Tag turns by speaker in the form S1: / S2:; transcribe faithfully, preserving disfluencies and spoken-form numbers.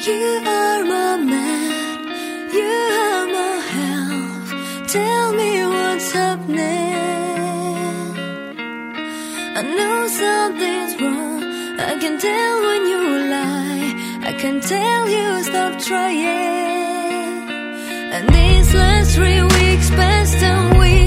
S1: You are my man, you are my help. Tell me what's happening. I know something's wrong, I can tell when you lie, I can tell you stop trying. And these last three weeks passed and we